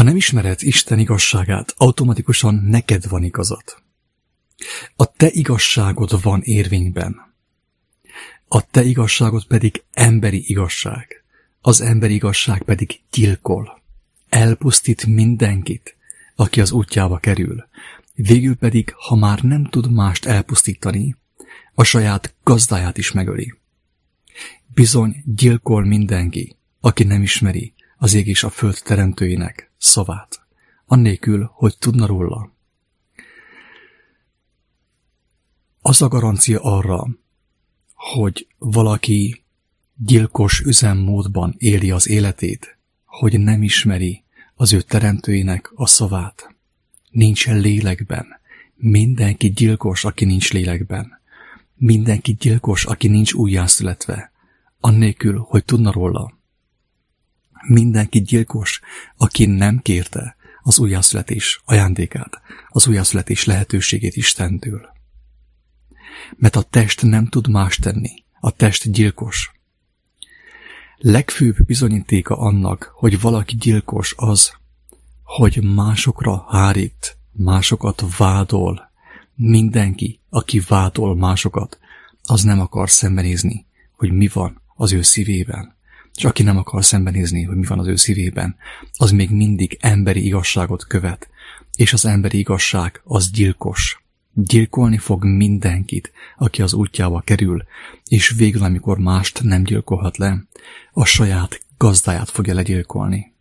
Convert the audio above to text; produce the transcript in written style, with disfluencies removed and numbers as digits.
Ha nem ismered Isten igazságát, automatikusan neked van igazad. A te igazságod van érvényben. A te igazságod pedig emberi igazság. Az emberi igazság pedig gyilkol. Elpusztít mindenkit, aki az útjába kerül. Végül pedig, ha már nem tud mást elpusztítani, a saját gazdáját is megöli. Bizony gyilkol mindenki, aki nem ismeri az ég és a föld teremtőinek szavát, annélkül, hogy tudna róla. Az a garancia arra, hogy valaki gyilkos üzemmódban éli az életét, hogy nem ismeri az ő teremtőinek a szavát. Nincsen lélekben. Mindenki gyilkos, aki nincs lélekben. Mindenki gyilkos, aki nincs újjászületve, annélkül, hogy tudna róla. Mindenki gyilkos, aki nem kérte az újjászületés ajándékát, az újjászületés lehetőségét Istentől. Mert a test nem tud más tenni. A test gyilkos. Legfőbb bizonyítéka annak, hogy valaki gyilkos az, hogy másokra hárít, másokat vádol. Mindenki, aki vádol másokat, az nem akar szembenézni, hogy mi van az ő szívében. És aki nem akar szembenézni, hogy mi van az ő szívében, az még mindig emberi igazságot követ, és az emberi igazság az gyilkos. Gyilkolni fog mindenkit, aki az útjába kerül, és végül, amikor mást nem gyilkolhat le, a saját gazdáját fogja legyilkolni.